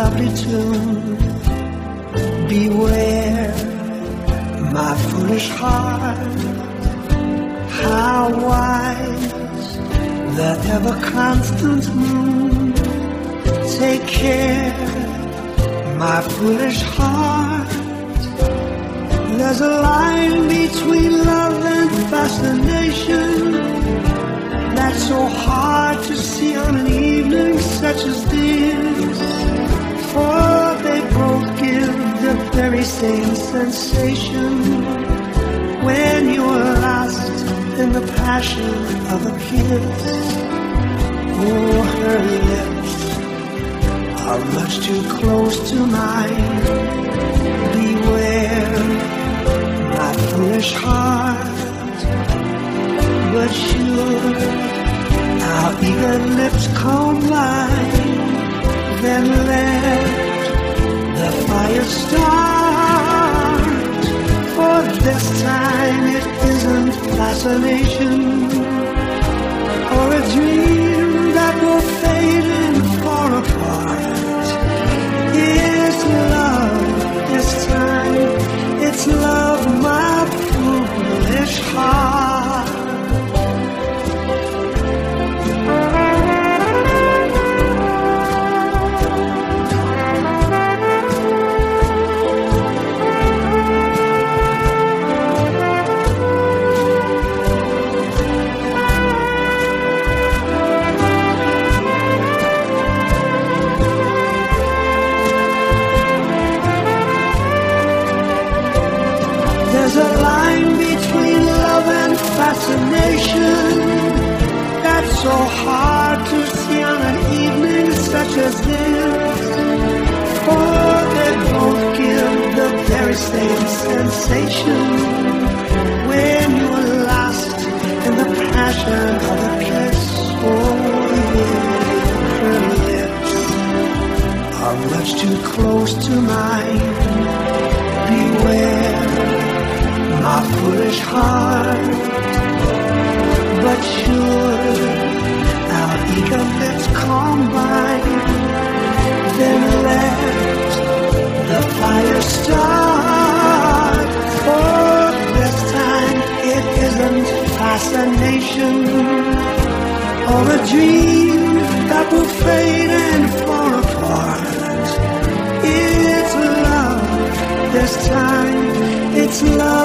lovely tune. Beware, my foolish heart, how wise the ever-constant moon. Take care, my foolish heart. There's a line between love and fascination that's so hard to see on an evening such as this. For they both give the very same sensation when you're lost in the passion of a kiss. Oh, her lips are much too close to mine. Beware, my foolish heart. But sure, our eager lips combine. Then let the fire start. For this time it isn't fascination or a dream that will fade and fall apart. It's love this time. It's love, my foolish heart. There's a line between love and fascination that's so hard to see on an evening such as this. For they both give the very same sensation when you're lost in the passion of a kiss. Oh yeah, her lips are much too close to mine. Beware, my foolish heart. But sure, our eager lips combine. Then let the fire start. For this time it isn't fascination or a dream that will fade and fall apart. It's love this time. It's love.